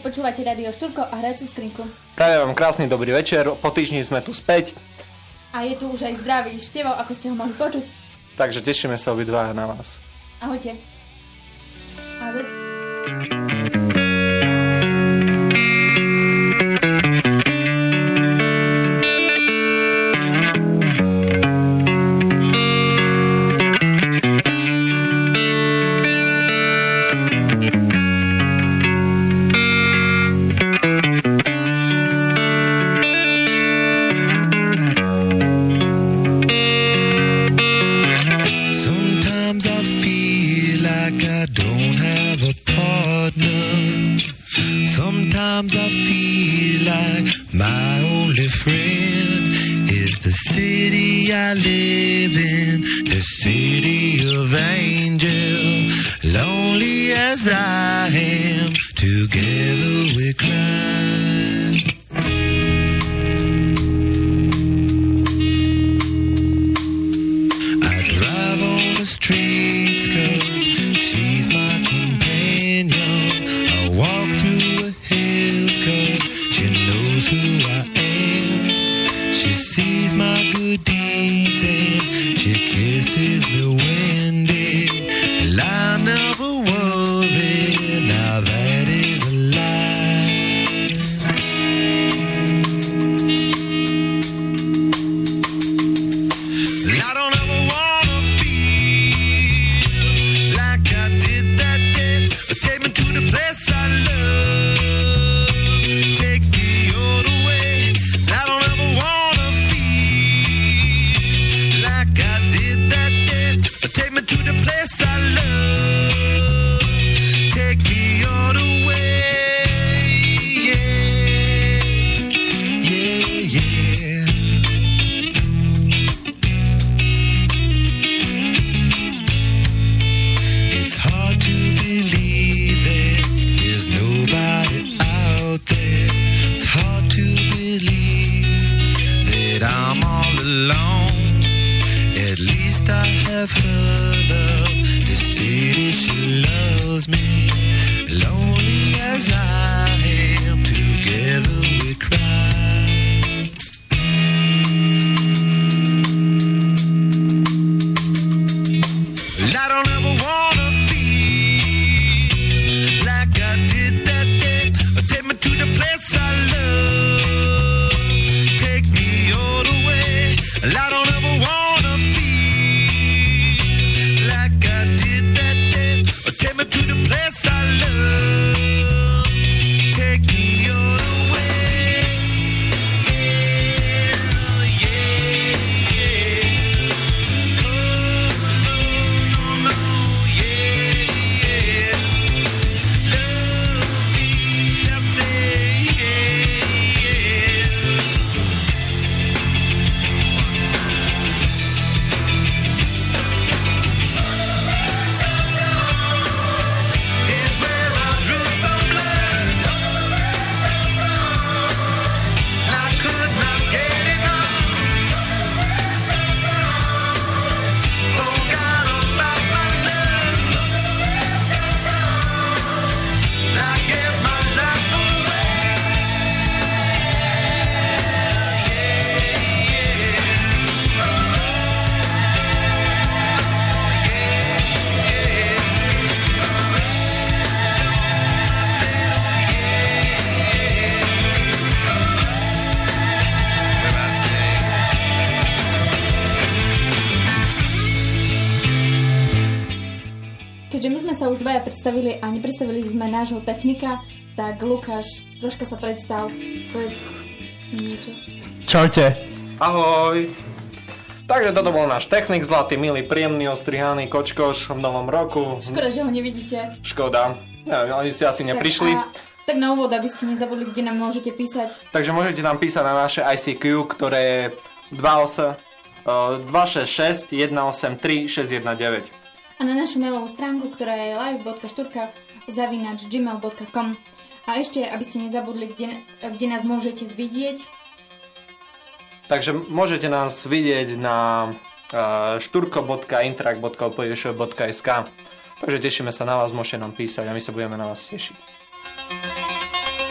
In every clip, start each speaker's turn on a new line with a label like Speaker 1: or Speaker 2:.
Speaker 1: počúvate Radio Štúrko a Hraciu skrinku.
Speaker 2: Prajem vám krásny dobrý večer, po týždni sme tu späť.
Speaker 1: A je tu už aj zdravý Števo, ako ste ho mohli počuť.
Speaker 2: Takže tešíme sa obidvaja na vás.
Speaker 1: Ahojte. Keďže my sme sa už dvaja predstavili a nepredstavili sme nášho technika, tak Lukáš, troška sa predstav, povedz niečo.
Speaker 2: Čaute. Ahoj. Takže toto bol náš technik, zlatý, milý, príjemný, ostrihaný kočkoš v novom roku.
Speaker 1: Škoda, že ho nevidíte.
Speaker 2: Škoda. Ja, oni ste asi neprišli.
Speaker 1: Tak na úvod, aby ste nezabudli, kde nám môžete písať.
Speaker 2: Takže môžete nám písať na naše ICQ, ktoré je 266 183 619.
Speaker 1: A na našu mailovú stránku, ktorá je live.šturka@gmail.com. A ešte, aby ste nezabudli, kde nás môžete vidieť.
Speaker 2: Takže môžete nás vidieť na šturko.interact.sk. Takže tešíme sa na vás, môžete nám písať a my sa budeme na vás tešiť.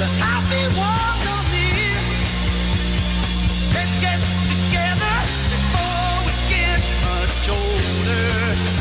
Speaker 3: the happy ones are near. Let's get together before we get much older.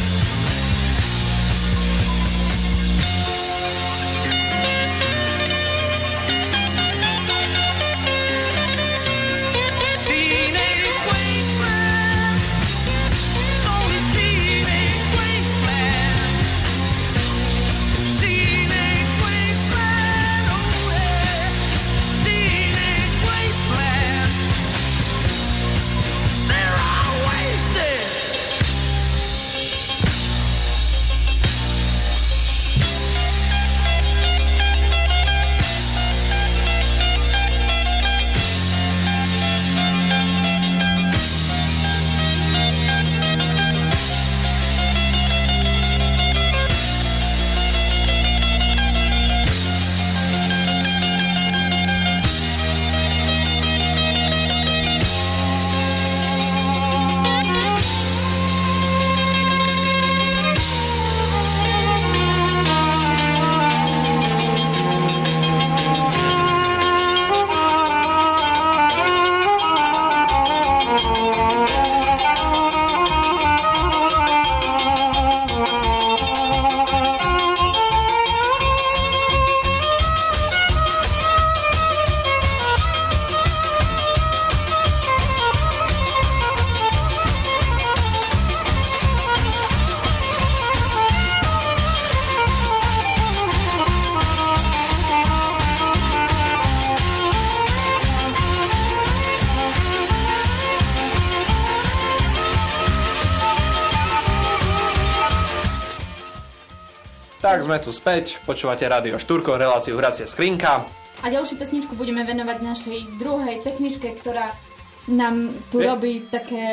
Speaker 2: Tak, sme tu späť, počúvate Rádio Štúrko, reláciu Hracia skrinka.
Speaker 1: A ďalšiu pesničku budeme venovať našej druhej techničke, ktorá nám tu robí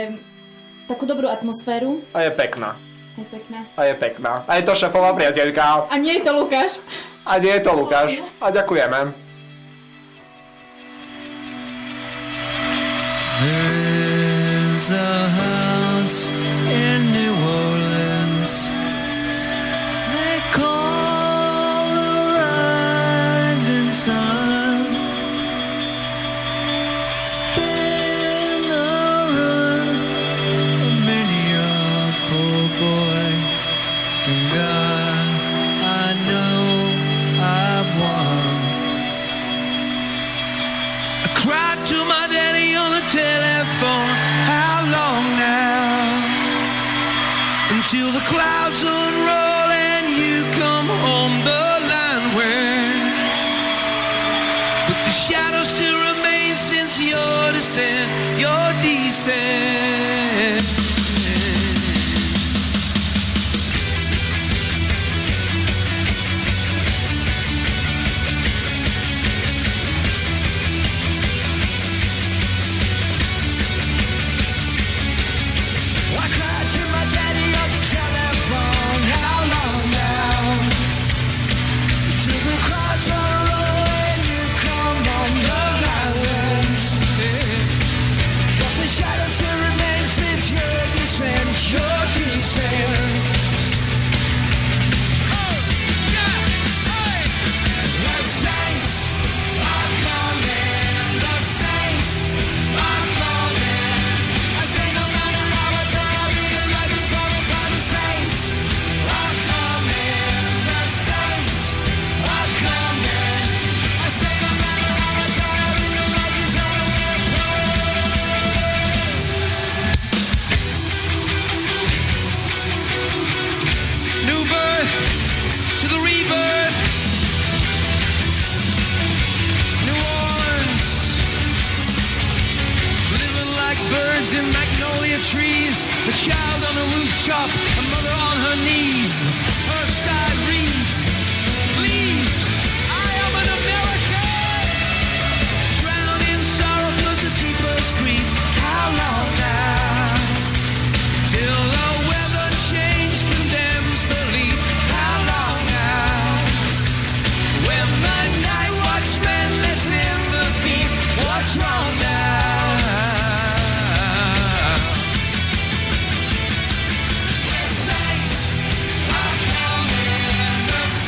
Speaker 1: takú dobrú atmosféru.
Speaker 2: A je pekná.
Speaker 1: Je pekná.
Speaker 2: A je pekná. A je to šéfová priateľka.
Speaker 1: A nie je to Lukáš.
Speaker 2: A nie je to Lukáš. A ďakujeme.
Speaker 3: There's a house in New Orleans. They call the rising sun. Spin the run of many a poor boy. And God, I know I've won. I cried to my daddy on the telephone. How long now? Until the clouds unroll and you come home the line where. But the shadow still remains since your descent, your descent. I cried to my daddy on the telephone. How long now? Till the clouds are low and you come on the islands. But the shadows still remain since your descent, your descent. The saints are coming. The saints are coming. I say no matter how I try, I'll be a legend for the God. The saints are coming. The saints are coming. I say no matter how I try, I'll be a legend for the New birth to the rebirth. New Orleans, living like birds in magnolia trees. The child on the rooftop, a mother on her knees. Her side reads, please, I am an American. Drowned in sorrow flows a deeper scream. How long now? Till the weather change condemns belief. How long now? When the night watchman lets in the thief. What's wrong now? The saints are coming. The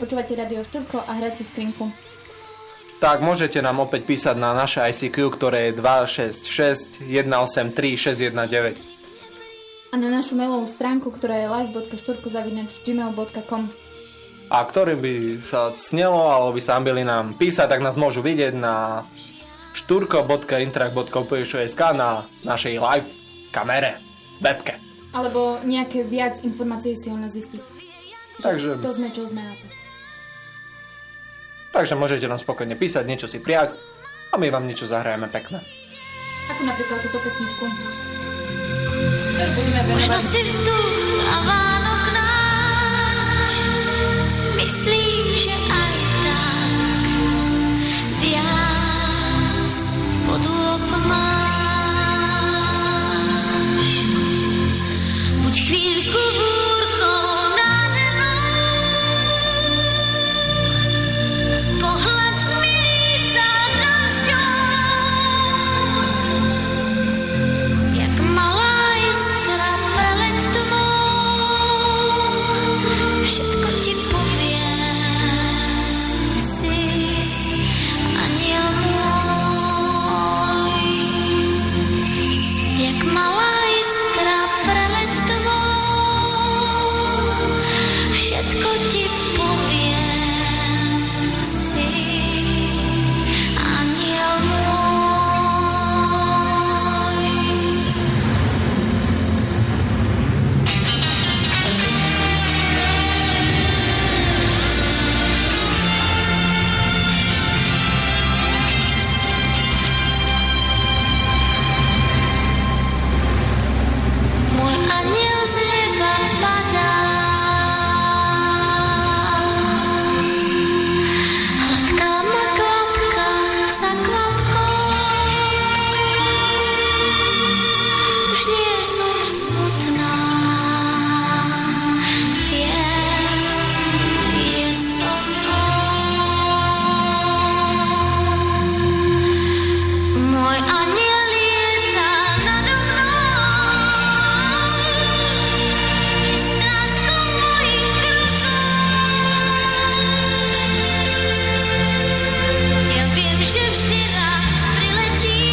Speaker 1: počúvate Radio Štúrko a hraciu skrinku.
Speaker 2: Tak môžete nám opäť písať na naše ICQ, ktoré je 266 183 619.
Speaker 1: A na našu mailovú stránku, ktorá je live.štúrko@gmail.com.
Speaker 2: A ktorým by sa snelo, alebo by sa ambili nám písať, tak nás môžu vidieť na šturko.interact.com.sk na našej live kamere, webke.
Speaker 1: Alebo nejaké viac informácií si o nás zistiť.
Speaker 2: Takže
Speaker 1: to sme, čo sme na to.
Speaker 2: Takže môžete nám spokojne písať, niečo si prijať a my vám niečo zahrajeme pekné.
Speaker 1: Ako napríklad túto pesničku. Budeme venovať.
Speaker 4: Možno si vzduch a Vánok náš, myslím, že aj tak viac podôb máš. Buď chvíľku búrkou nade mnou, pohľaď mi líca dažďom, jak malá iskra preleď tmou, všetko ti poviem, si anjel môj, jak malá iskra preleď tmou, všetko ti poviem, si anjel môj. Môj anjel z neba padá, hladká ma kvapka za kvapkou, už nie som smutná, viem, je so mnou. Môj anjel lieta nado mnou, je strážcom mojich krokov. Ja viem, že vždy rád priletí,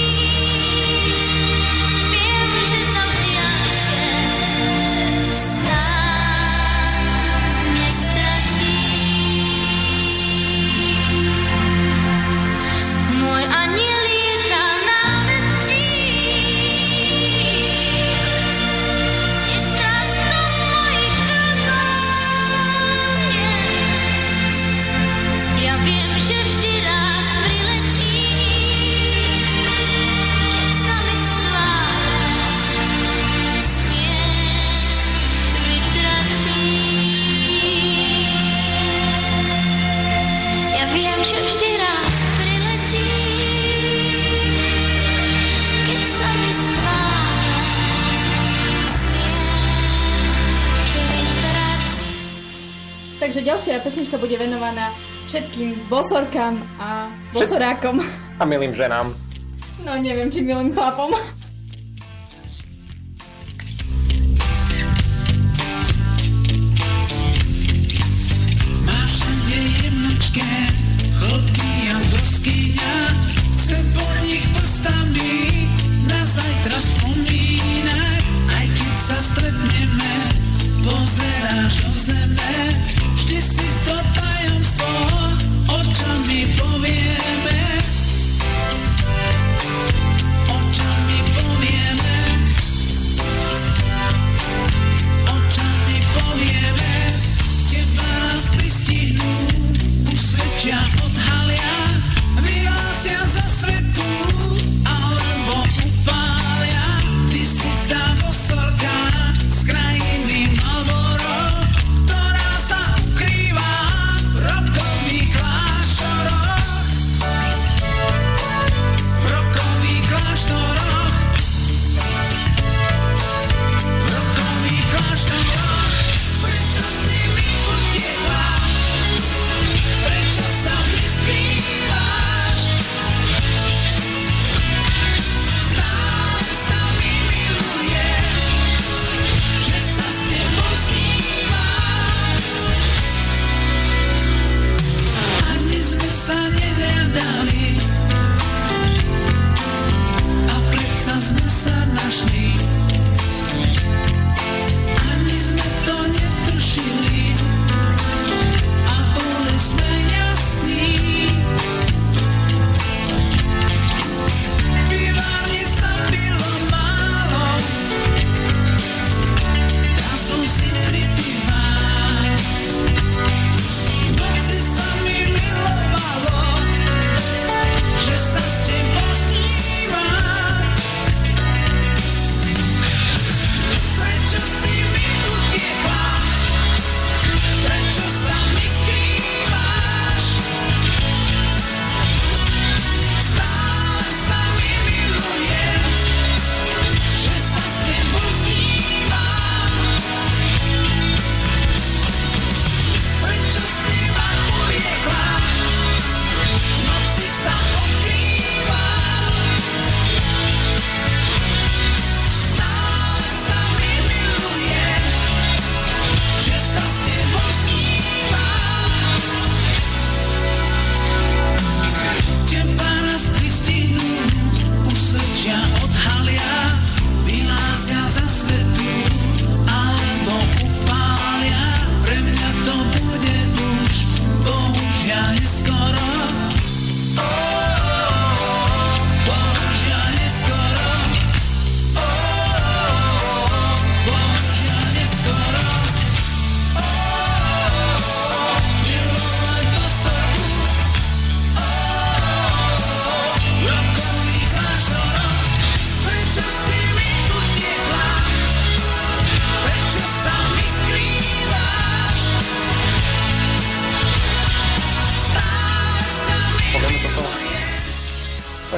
Speaker 4: viem, že sa v diaľke sám nestratí. Môj anjel lieta návestí, je strážcom mojich krokov. Ja viem, že vždy rád priletí, keď sa mi z tváre smiech vytratí. Ja viem, že vždy rád priletí, keď sa mi z tváre smiech vytratí.
Speaker 1: Takže ďalšia pesnička bude venovaná všetkým bosorkám a bosorákom.
Speaker 2: A milým ženám.
Speaker 1: No neviem, či milým chlapom.
Speaker 3: Máš všade jemnočké chodky a broskyňa, chce po nich prstami na zajtra spomínať. Aj keď sa stretneme, pozeráš o zeme, vždy si to tajomstvo očami povieme. Očami povieme. Očami povieme. Teba raz pristihnú, usvedčia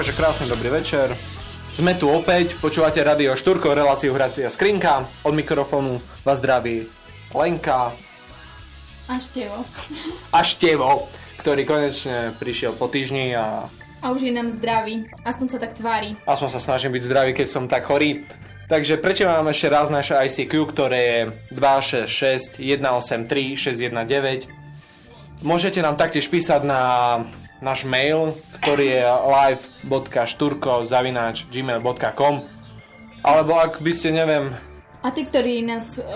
Speaker 2: Takže krásny dobrý večer. Sme tu opäť, počúvate Radio Štúrko, reláciu Hracia skrinka. Od mikrofónu vás zdraví Lenka a Števo, ktorý konečne prišiel po týždni a
Speaker 1: už je nám zdravý, aspoň sa tak tvári.
Speaker 2: Aspoň sa snažím byť zdravý, keď som tak chorý. Takže prečo mám ešte raz naše ICQ, ktoré je 266 183 619. Môžete nám taktiež písať na náš mail, ktorý je live.šturko@gmail.com. Alebo ak by ste, neviem...
Speaker 1: A tí, ktorí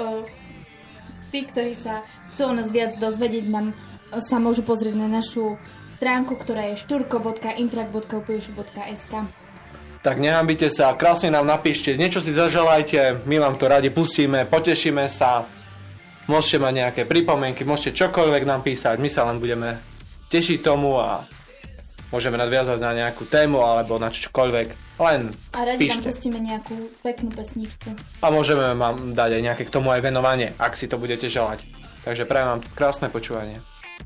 Speaker 1: sa chcú o nás viac dozvedieť, nám sa môžu pozrieť na našu stránku, ktorá je šturko.intrak.upjušu.sk.
Speaker 2: Tak nehambite sa, krásne nám napíšte, niečo si zaželajte, my vám to radi pustíme, potešíme sa. Môžete mať nejaké pripomienky, môžete čokoľvek nám písať, my sa len budeme tešiť tomu a môžeme nadviazať na nejakú tému alebo na čokoľvek, len
Speaker 1: a radi
Speaker 2: píšte.
Speaker 1: vám pustíme nejakú peknú pesničku.
Speaker 2: A môžeme vám dať aj nejaké k tomu aj venovanie, ak si to budete želať. Takže prajem vám krásne počúvanie.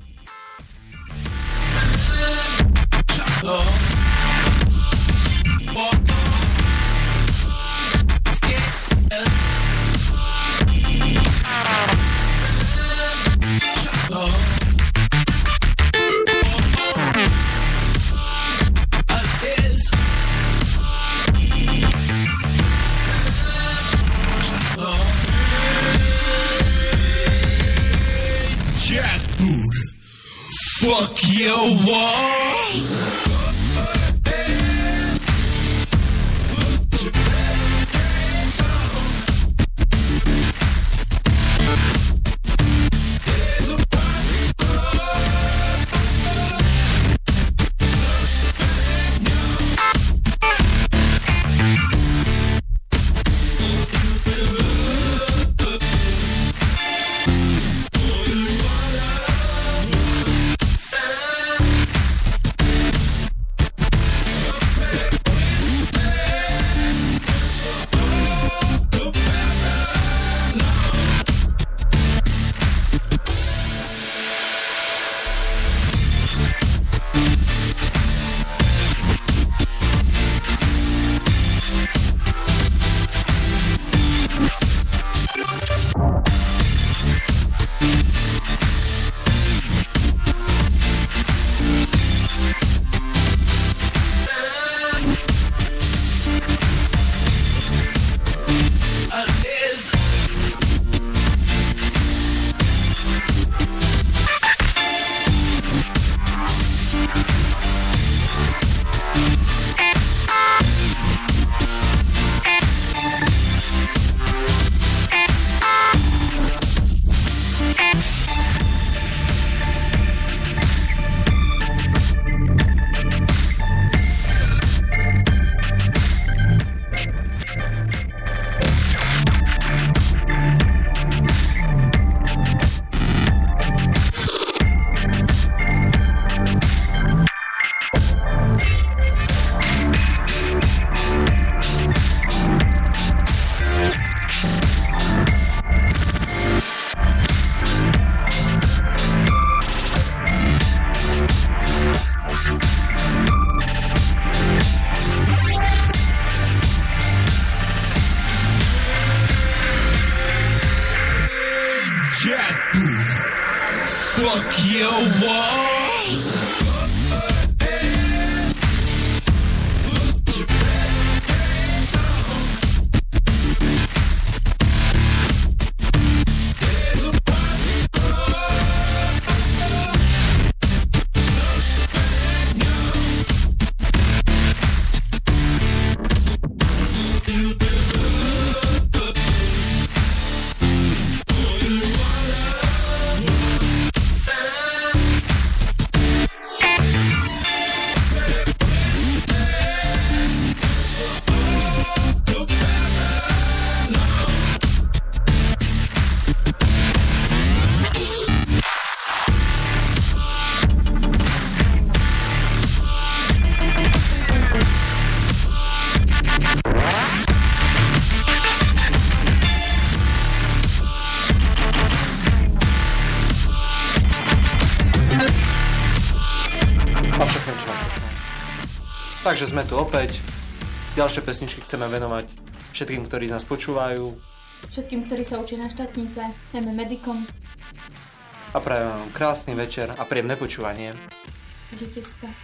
Speaker 3: Fuck your wall. Fuck your wall.
Speaker 2: Takže sme tu opäť. Ďalšie pesničky chceme venovať všetkým, ktorí nás počúvajú.
Speaker 1: Všetkým, ktorí sa učia na štátnice, najmä medikom.
Speaker 2: A prajem vám krásny večer a príjemné počúvanie.
Speaker 1: Užite si to.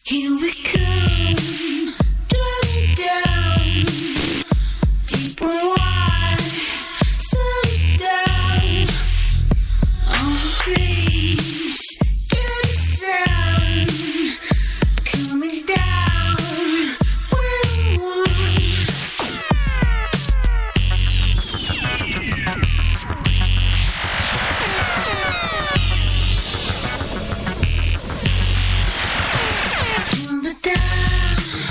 Speaker 4: Here we come, driving down, deep and wide, sundown, on the breeze, get the sound, coming down, when down.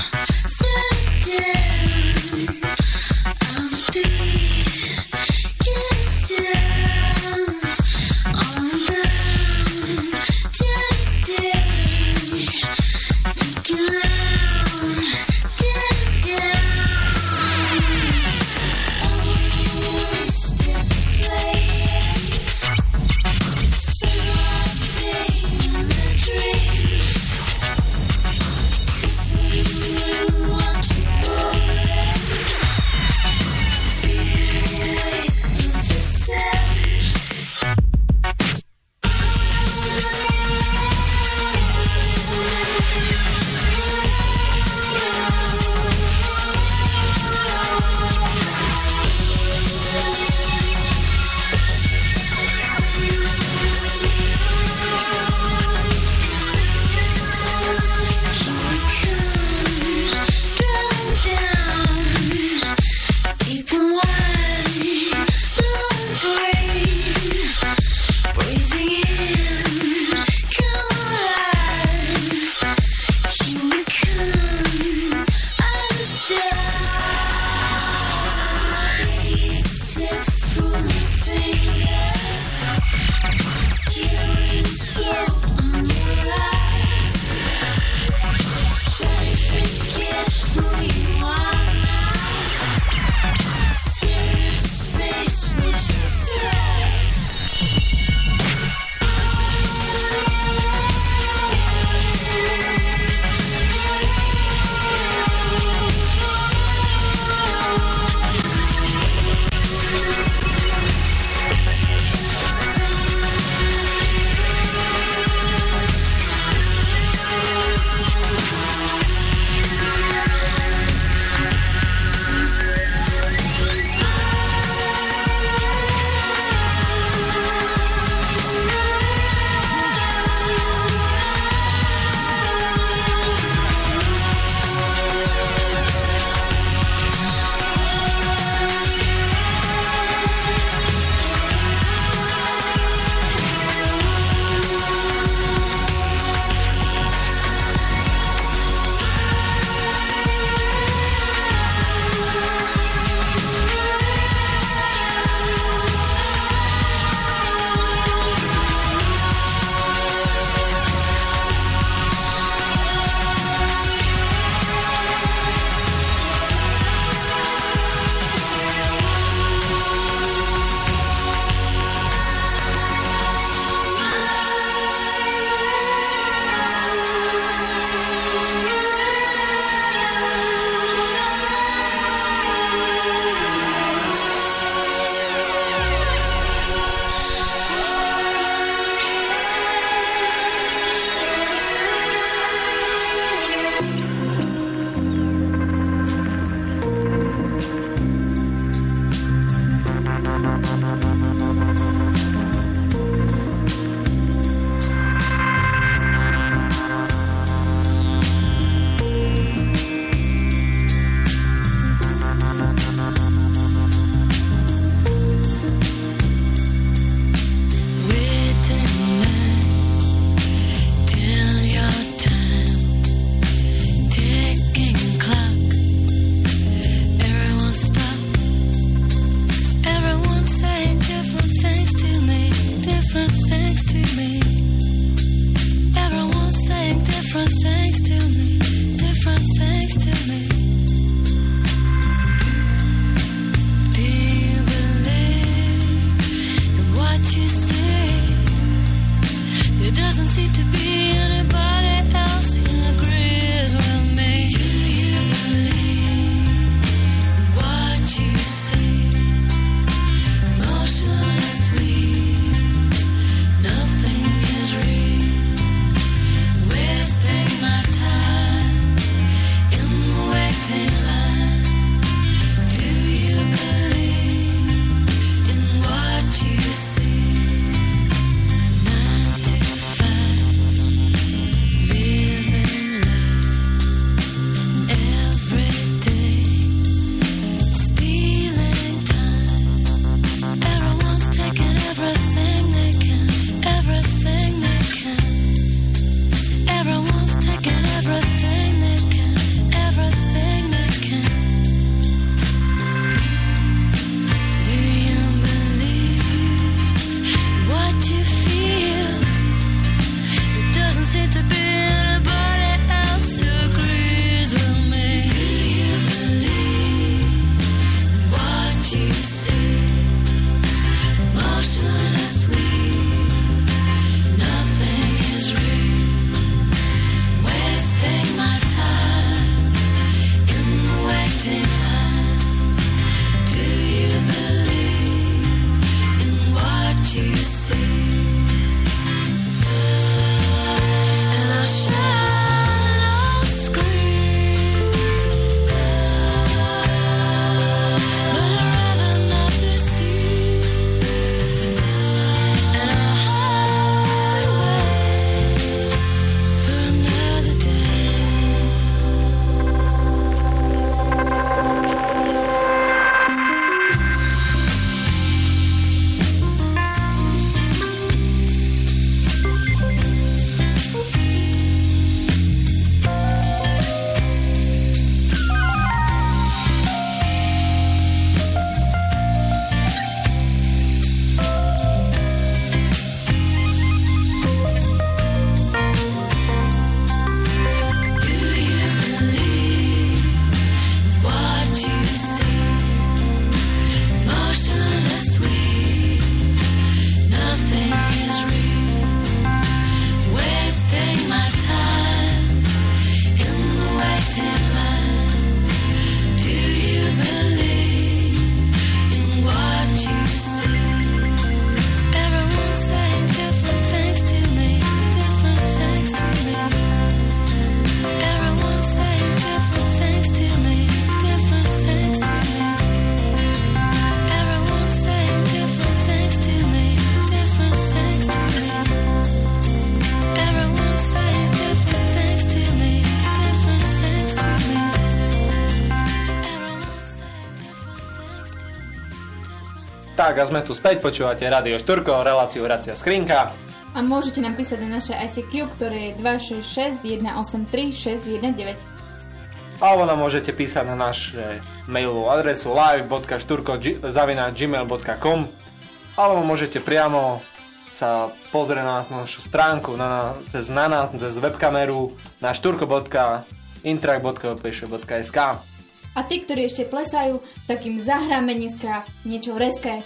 Speaker 2: Tak a sme tu späť, počúvate Radio Štúrko, reláciu Hracia skrinka.
Speaker 1: A môžete nám písať na naše ICQ, ktoré je 266 183 619.
Speaker 2: Alebo nám môžete písať na naše mailovú adresu live.šturko@gmail.com alebo môžete priamo sa pozrieť na našu stránku cez webkameru na šturko.interact.opš.sk.
Speaker 1: A tí, ktorí ešte plesajú, tak im zahráme dneska niečo reské.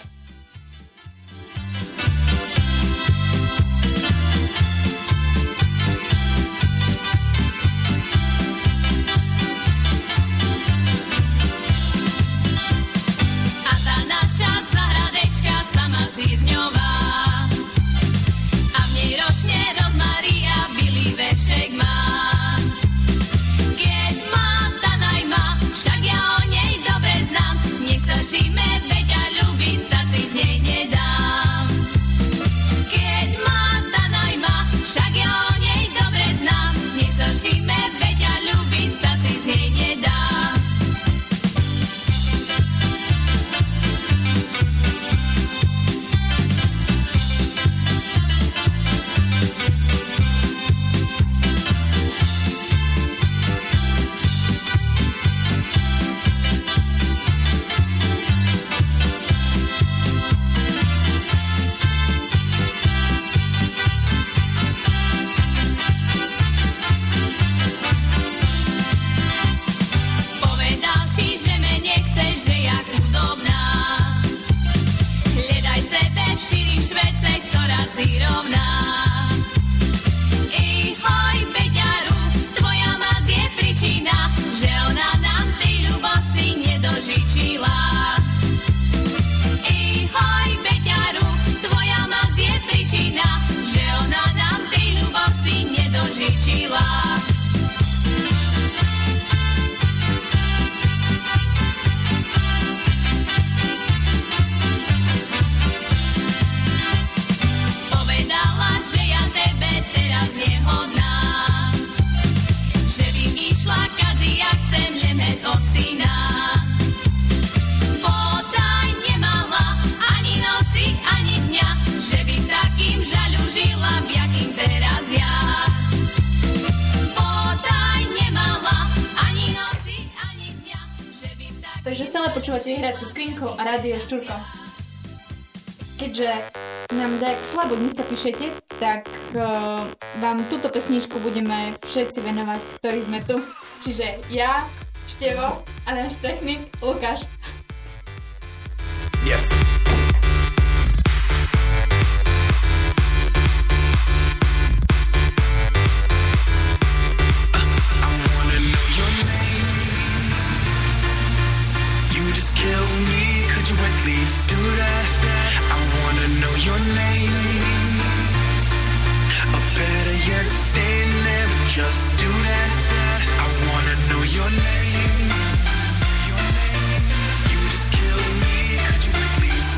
Speaker 1: Takže stále počúvate Hraciu skrinku a Rádio Štúrko. Keďže nám tak slabo dneska píšete, tak vám túto pesničku budeme všetci venovať, ktorí sme tu. Čiže ja, Števo a náš technik Lukáš.
Speaker 3: Yes!
Speaker 5: Just do that. I wanna know your name. You just killed me. Could you please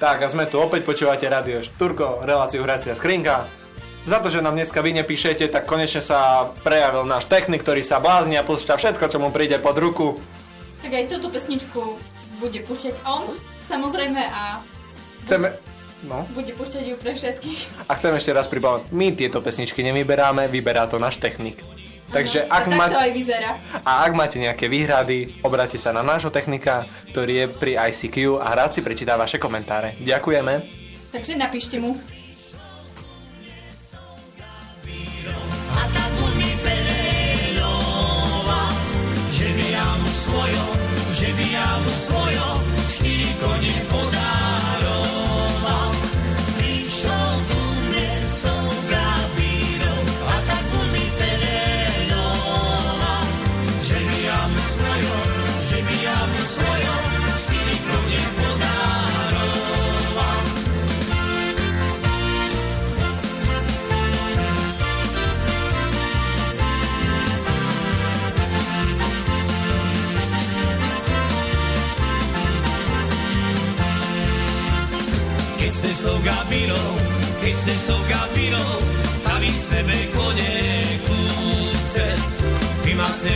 Speaker 2: Tak a sme tu opäť, počúvate Radio Štúrko, reláciu Hracia skrinka. Za to, že nám dneska vy nepíšete, tak konečne sa prejavil náš technik, ktorý sa blázni a púšťa všetko, čo mu príde pod ruku.
Speaker 1: Tak aj túto pesničku bude púšťať on, samozrejme, a bude púšťať ju pre všetkých.
Speaker 2: A chcem ešte raz pripomenúť, my tieto pesničky nevyberáme, vyberá to náš technik. Takže
Speaker 1: ak to aj vyzerá.
Speaker 2: A ak máte nejaké výhrady, obráťte sa na nášho technika, ktorý je pri ICQ a rád si prečíta vaše komentáre. Ďakujeme.
Speaker 1: Takže napíšte mu.
Speaker 3: Keď se souká víno, praví sebe kone kúce. Vymáce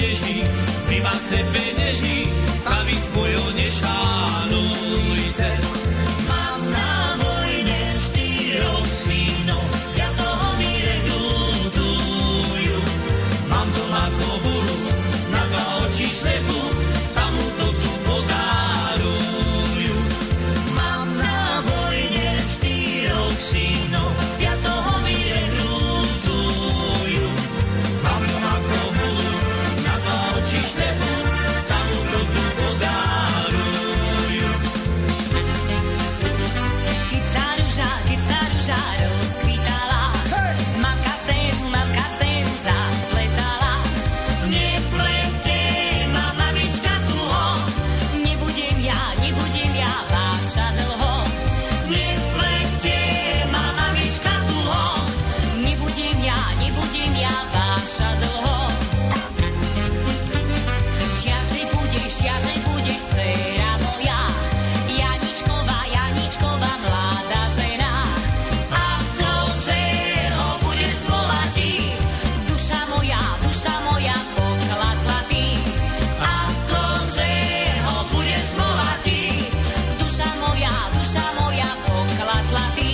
Speaker 3: peněží, praví svojo nešánujce. Mám na vojne 4 synov, ja toho mi redutujú. Mám doma kobulu, na 2 oči šlepu, tam mu to tu podarujú. Mám na vojne 4 synov, ja toho mi redutujú. Mám doma kobulu, na 2 oči šlepu, tam mu to tu podarujú. Keď sa ruža rozkvitala, mamka dceru zapletala. Neplete ma, mamička, tuho, nebudem ja váša dlho. Neplete ma, mamička, tuho, nebudem ja váša dlho. Čiažej budeš, dcera moja, Janičková, mladá žena. Akože ho budeš volať, duša moja, poklad zlatý. Akože ho budeš volať, duša moja, poklad zlatý.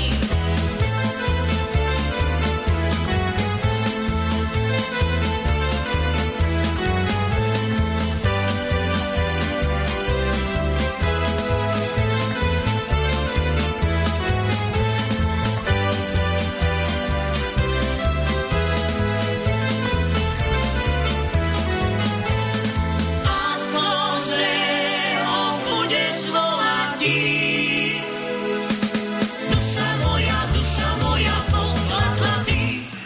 Speaker 3: Akože ho budeš volať, duša moja, poklad zlatý.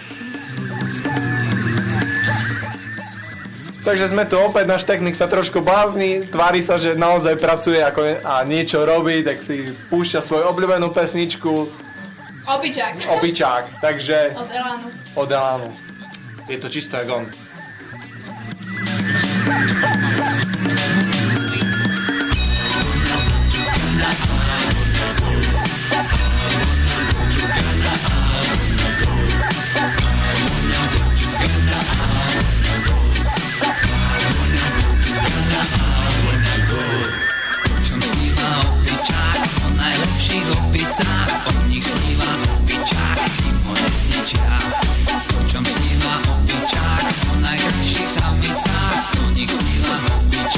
Speaker 2: Takže sme tu opäť, náš technik sa trošku blázni, tvári sa, že naozaj pracuje a niečo robí, tak si púšťa svoju obľúbenú pesničku Opičák, takže od Elánu. Je to čisto jak on.
Speaker 6: Čom sníva opičák o najlepších opicách, od nich sníva opičák, kým ho nezničia. Čom sníva opičák o najkrajších samicách, o nich sníva opičák.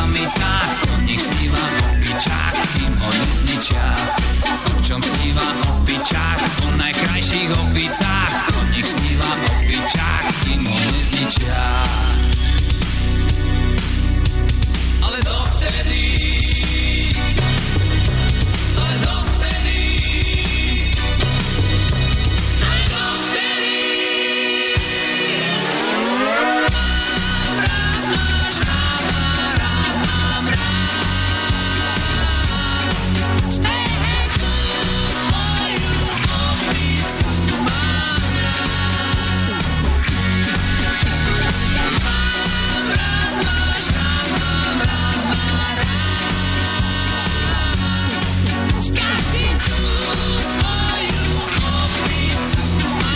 Speaker 6: samicách, o nich sníva opičák, kým ho nezničia. O čom sníva opičák, o najkrajších opicách, o nich sníva opičák, kým ho nezničia. Ale dovtedy, ale dovtedy, ale dovtedy. Rád máš, rád mám rád. Hej, hej, tú svoju opicu mám rád. Mám rád, máš rád, mám rád, mám rád. Každý tú svoju opicu má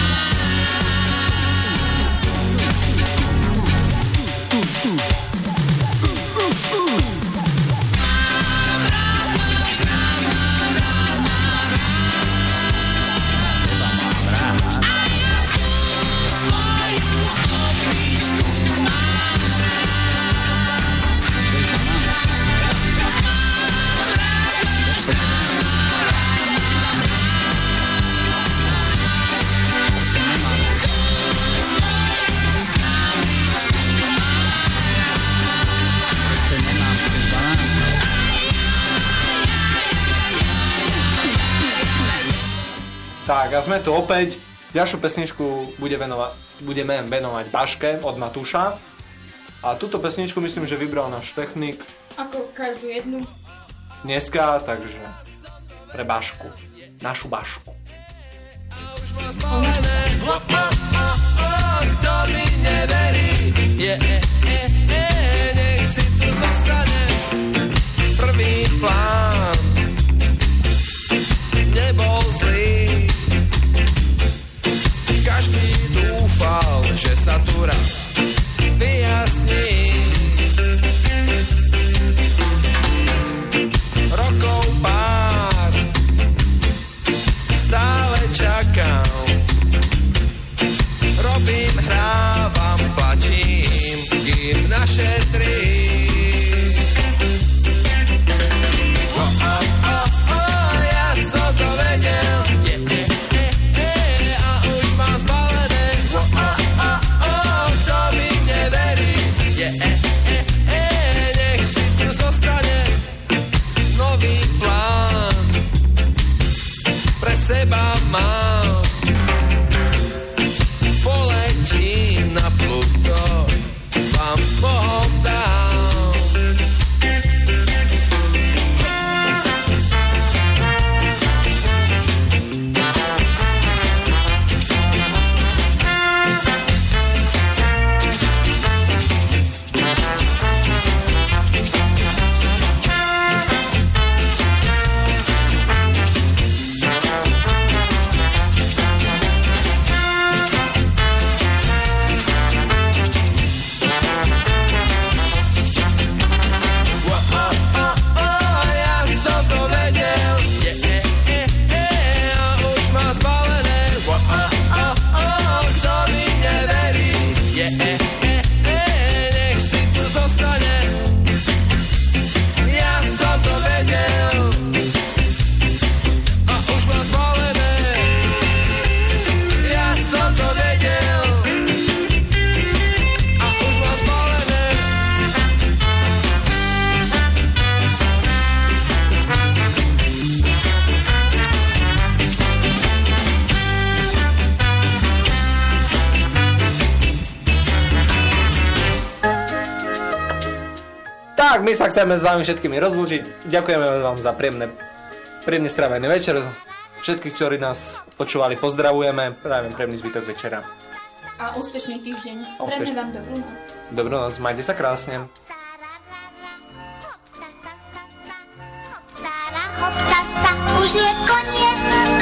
Speaker 2: Tak a sme tu opäť. Ďalšiu pesničku budeme venovať Baške od Matúša. A túto pesničku myslím, že vybral náš technik
Speaker 1: Ako každú jednu.
Speaker 2: dneska, takže pre Bašku. Našu Bašku.
Speaker 3: Kto mi neverí, nech si tu zostane. Prvý plán nebol zlý. Každý dúfal, že sa tu raz vyjasní. Rokov pár stále čakám. Robím, hrávam, plačím, kým našetrím. Ja som to vedel, a už mám zbalené. Kto mi neverí, nech si tu zostane. Nový plán pre seba mám. Poletím na Pluto, vám s Bohom dám.
Speaker 2: Tak, my sa chceme s vami všetkými rozlúčiť. Ďakujeme vám za príjemne strávený večer. Všetkých, ktorí nás počúvali, pozdravujeme. Prajem príjemný zbytok večera.
Speaker 1: A úspešný týždeň. Prejme vám dobrú noc.
Speaker 2: Dobrú noc, majte sa krásne.
Speaker 4: Hopsa sa, už je koniec.